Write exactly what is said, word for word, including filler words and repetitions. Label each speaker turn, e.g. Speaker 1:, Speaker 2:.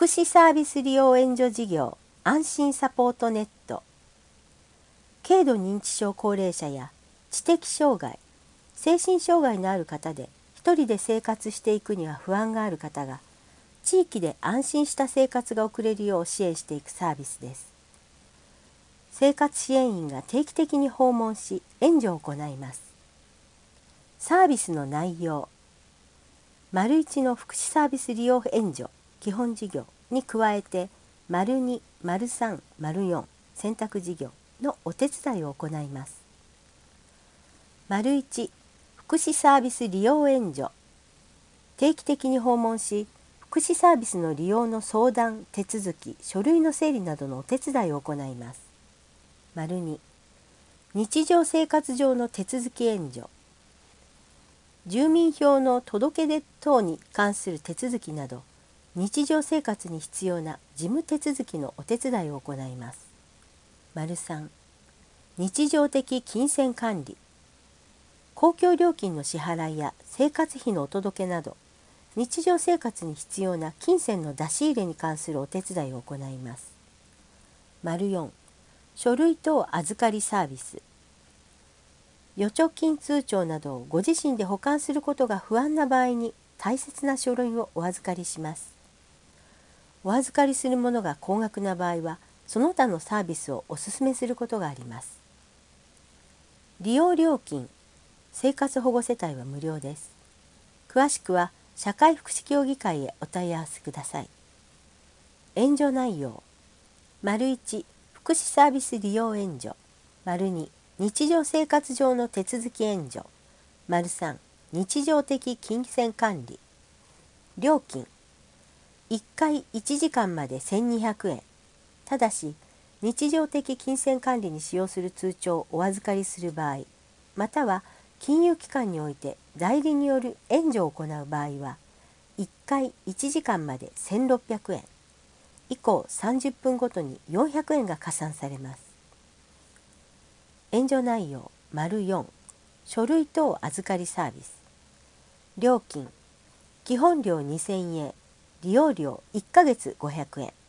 Speaker 1: 福祉サービス利用援助事業安心サポートネット。軽度認知症高齢者や知的障害、精神障害のある方で一人で生活していくには不安がある方が地域で安心した生活が送れるよう支援していくサービスです。生活支援員が定期的に訪問し援助を行います。サービスの内容、丸いちの福祉サービス利用援助基本事業に加えて丸に、丸さん、丸よん選択事業のお手伝いを行います。丸いち福祉サービス利用援助、定期的に訪問し福祉サービスの利用の相談、手続き、書類の整理などのお手伝いを行います。丸に日常生活上の手続き援助、住民票の届け出等に関する手続きなど日常生活に必要な事務手続きのお手伝いを行います。丸さん日常的金銭管理、公共料金の支払いや生活費のお届けなど日常生活に必要な金銭の出し入れに関するお手伝いを行います。丸よん書類等預かりサービス、預貯金通帳などをご自身で保管することが不安な場合に大切な書類をお預かりします。お預かりするものが高額な場合はその他のサービスをお勧めすることがあります。利用料金、生活保護世帯は無料です。詳しくは社会福祉協議会へお問い合わせください。援助内容、丸いち福祉サービス利用援助、丸に日常生活上の手続き援助、丸さん日常的金銭管理。料金、いっかいいちじかんまでせんにひゃくえん。ただし日常的金銭管理に使用する通帳をお預かりする場合、または金融機関において代理による援助を行う場合はいっかいいちじかんまでせんろっぴゃくえん、以降さんじゅっぷんごとによんひゃくえんが加算されます。援助内容、丸よん書類等預かりサービス。料金、基本料にせんえん、利用料いっかげつごひゃくえん。